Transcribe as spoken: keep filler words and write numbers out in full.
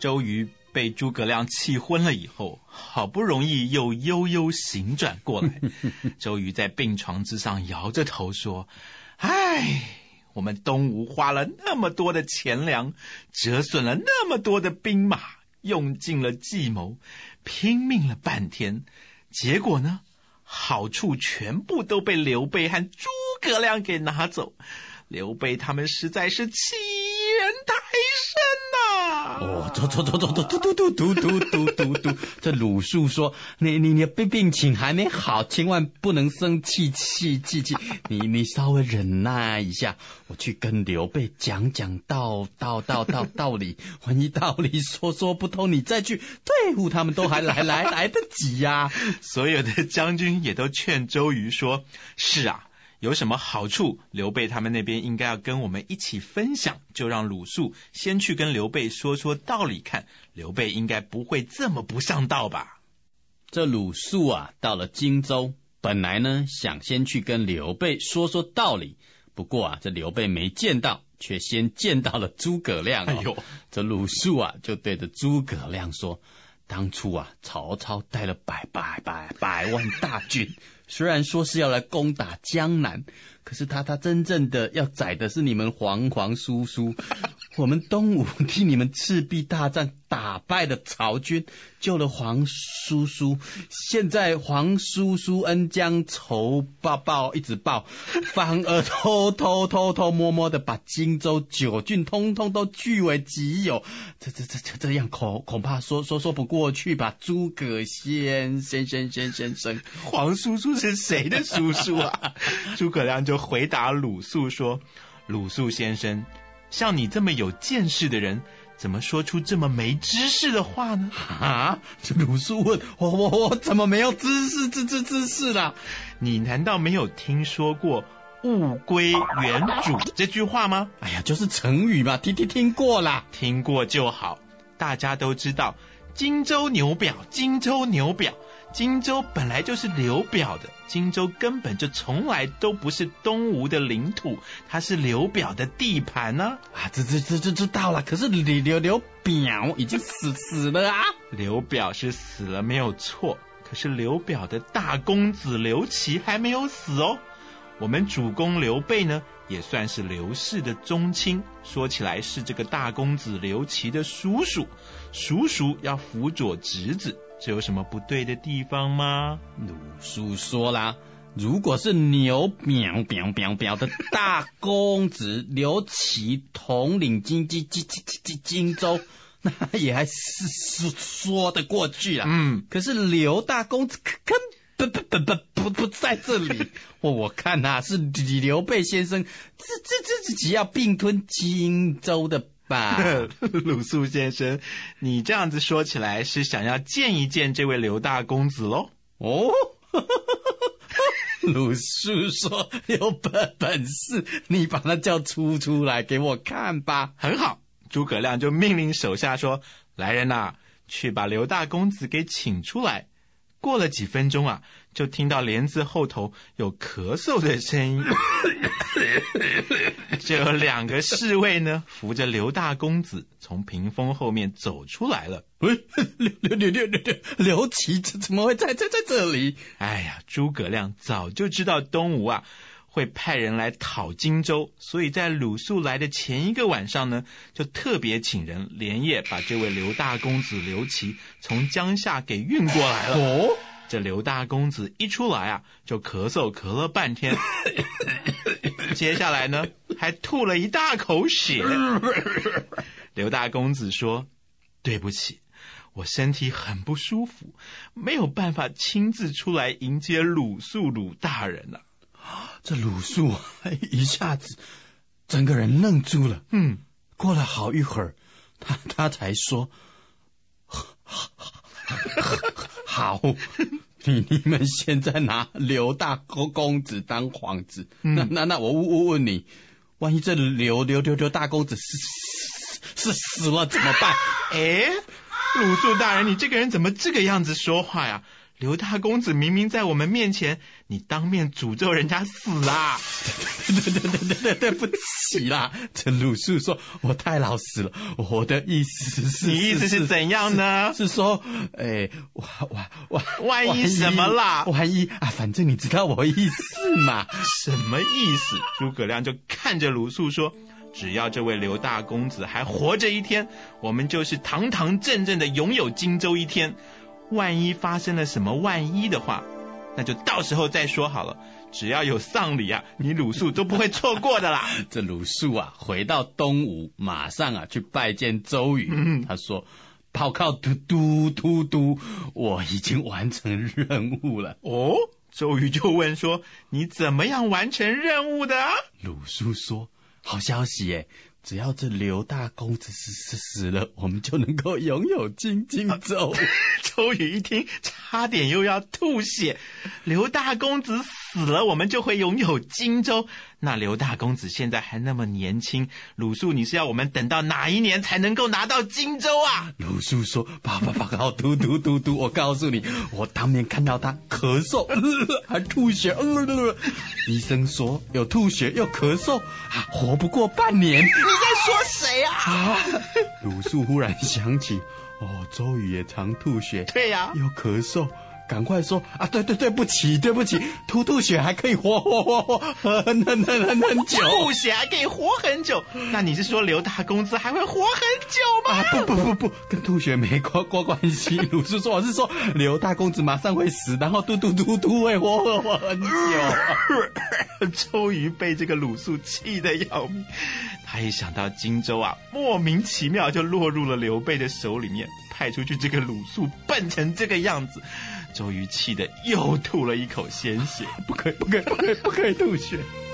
周瑜被诸葛亮气昏了以后，好不容易又悠悠醒转过来。周瑜在病床之上摇着头说：唉，我们东吴花了那么多的钱粮，折损了那么多的兵马，用尽了计谋，拼命了半天，结果呢，好处全部都被刘备和诸葛亮给拿走。刘备他们实在是欺人太甚呐！ 哦，走走走走走，嘟嘟嘟嘟嘟嘟嘟嘟。这鲁肃说：“你你你病病情还没好，千万不能生气气气气，你你稍微忍耐一下，我去跟刘备讲讲道道道道道理，万一道理说说不通，你再去对付他们都还来来来得及呀、啊。” 所有的将军也都劝周瑜说：“是啊。”有什么好处，刘备他们那边应该要跟我们一起分享，就让鲁肃先去跟刘备说说道理看，刘备应该不会这么不上道吧。 这鲁肃啊，到了荆州，本来呢想先去跟刘备说说道理，不过啊，这刘备没见到，却先见到了诸葛亮、哦。哎呦，这鲁肃啊，就对着诸葛亮说：当初啊，曹操带了百百百百万大军，虽然说是要来攻打江南，可是他他真正的要宰的是你们黄黄叔叔。我们东吴替你们赤壁大战打败了曹军，救了黄叔叔，现在黄叔叔恩将仇报报一直报，反而偷偷偷偷摸摸的把荆州九郡通通都据为己有，这这这这这样恐恐怕说说说不过去吧。诸葛先先先先先生， 黄叔叔是谁的叔叔啊？诸葛亮就回答鲁肃说：鲁肃先生，像你这么有见识的人，怎么说出这么没知识的话呢？ 啊！这鲁肃问我我我怎么没有知识知知知识啦？ 你难道没有听说过物归原主这句话吗？ 哎呀，就是成语嘛，听听听过啦， 听过就好。大家都知道荆州牛表，荆州牛表，荆州本来就是刘表的，荆州根本就从来都不是东吴的领土，它是刘表的地盘呢、啊。 啊，这这这这知道了。可是刘刘刘表已经死死了啊！ 刘表是死了没有错，可是刘表的大公子刘琦还没有死哦。我们主公刘备呢，也算是刘氏的宗亲，说起来是这个大公子刘琦的叔叔，叔叔要辅佐侄子，这有什么不对的地方吗？ 鲁肃说啦，如果是牛表表表表的大公子刘琦统领荆荆荆荆荆荆州，那也还是说说得过去啦。嗯，可是刘大公子根不不不不不不在这里，我我看啊是刘备先生这这这自己要并吞荆州的吧？ 鲁肃先生，你这样子说起来是想要见一见这位刘大公子咯？ 哦，鲁肃说有本本事，你把他叫出出来给我看吧。 很好，诸葛亮就命令手下说：来人啊，去把刘大公子给请出来。过了几分钟啊，就听到帘子后头有咳嗽的声音，就有两个侍卫呢扶着刘大公子从屏风后面走出来了。 喂，刘刘刘刘刘刘琦怎么会在在在这里？ 哎呀，诸葛亮早就知道东吴啊会派人来讨荆州，所以在鲁肃来的前一个晚上呢，就特别请人连夜把这位刘大公子刘琦从江夏给运过来了。哦，这刘大公子一出来啊，就咳嗽咳了半天，接下来呢，还吐了一大口血。刘大公子说：对不起，我身体很不舒服，没有办法亲自出来迎接鲁肃鲁大人啊。 这鲁肃一下子整个人愣住了。嗯，过了好一会儿，他他才说：好，你你们现在拿刘大公公子当皇子，嗯、那那那我问问你，万一这刘刘刘刘大公子是是死了怎么办？ 哎，鲁肃大人，你这个人怎么这个样子说话呀？ 刘大公子明明在我们面前，你当面诅咒人家死啊！ 对对对对对对不起啦，这鲁肃说我太老实了，我的意思是， 你意思是怎样呢？ 是, 是, 是说，哎，万万万万一什么啦？ 万一啊，反正你知道我意思嘛？ 什么意思？诸葛亮就看着鲁肃说，只要这位刘大公子还活着一天，我们就是堂堂正正的拥有荆州一天。万一发生了什么万一的话，那就到时候再说好了。只要有丧礼啊，你鲁肃都不会错过的啦。 这鲁肃啊，回到东吴，马上啊去拜见周瑜。嗯、他说：“报告都督都督，我已经完成任务了。” 哦，周瑜就问说：“你怎么样完成任务的啊？” 鲁肃说：“好消息耶！只要这刘大公子死死死了，我们就能够拥有荆荆州。” 周瑜一听，差点又要吐血。刘大公子死了，我们就会拥有荆州。那刘大公子现在还那么年轻，鲁肃，你是要我们等到哪一年才能够拿到荆州啊？ 鲁肃说：“爸爸报告都督都督，我告诉你，我当面看到他咳嗽，呃、还吐血、呃，医生说有吐血又咳嗽，啊，活不过半年。” 你在说谁啊？ 啊鲁肃忽然想起，哦，周瑜也常吐血， 对呀、啊， 又咳嗽。赶快说啊！对对对不起对不起，吐吐血还可以活活活活很很很很很久， 吐血还可以活很久。那你是说刘大公子还会活很久吗？ 啊不不不不，跟吐血没关关关系。鲁肃说我是说刘大公子马上会死，然后嘟嘟嘟嘟会活活活很久。 周瑜被这个鲁肃气得要命，他一想到荆州啊，莫名其妙就落入了刘备的手里面，派出去这个鲁肃笨成这个样子。周瑜气得又吐了一口鲜血， 不可以，不可以，不可以，不可以吐血。